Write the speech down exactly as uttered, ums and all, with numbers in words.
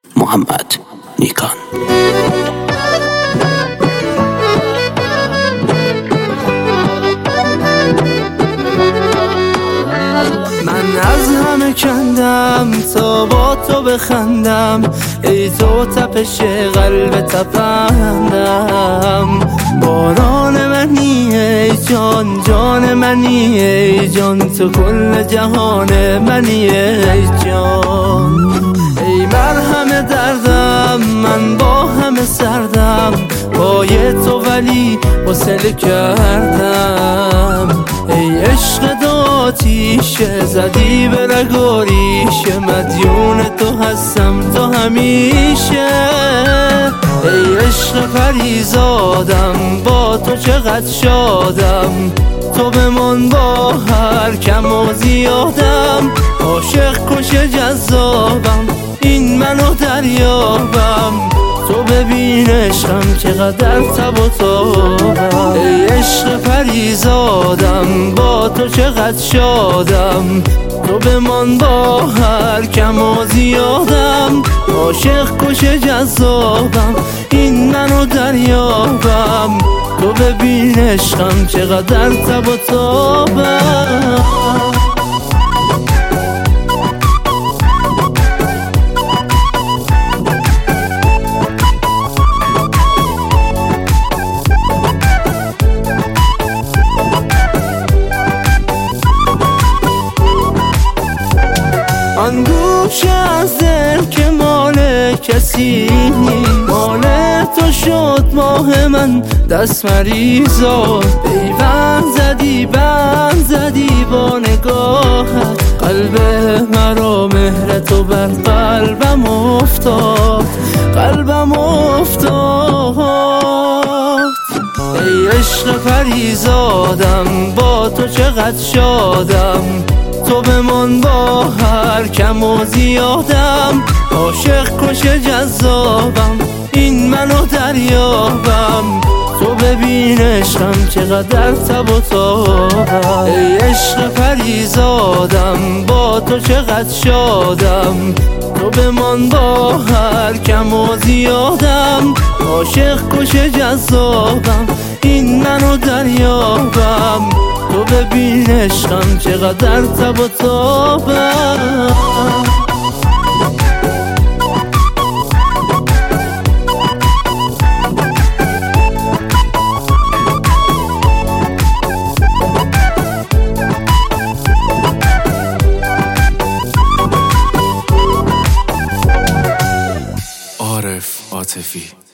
محمد نیکان. من از همه کندم تا با تو بخندم، ای تو تپش قلب تپندم. باران منی ای جان، جان منی ای جان، تو کل جهان منی ای جان. ای مرهم دردم من با همه سردم، پای تو ولی وصل کردم. ای عشق دو آتیشه زدی به رگ و ریشه، مدیون تو هستم تو همیشه. ای عشق پریزادم با تو چقدر شادم، تو بمان با هر کم و زیادم. عاشق کش جذابم این منو دریابم، تو ببین عشقم چقدر تب و تابم. ای عشق پریزادم با تو چقدر شادم، تو بمان با هر کم و زیادم. عاشق کش جذابم این منو دریابم، تو ببین عشقم چقدر تب و تابم. آن گوشه از دل که مال کسی مال تو شد، ماه من دست مریضا. ای بند زدی بند زدی با نگاهت، قلب مرا مهر تو بر قلبم افتاد، قلبم افتاد. ای عشق پریزادم با تو چقدر شادم، تو بمان با هر کم و زیادم. عاشق کش جذابم این منو دریابم، تو ببین عشقم چقدر تب و تابم. ای عشق پریزادم با تو چقدر شادم، تو بمان با هر کم و زیادم. عاشق کش جذابم این منو دریابم، تو ببین عشقم چقدر تب و تابم. عارف عاطفی.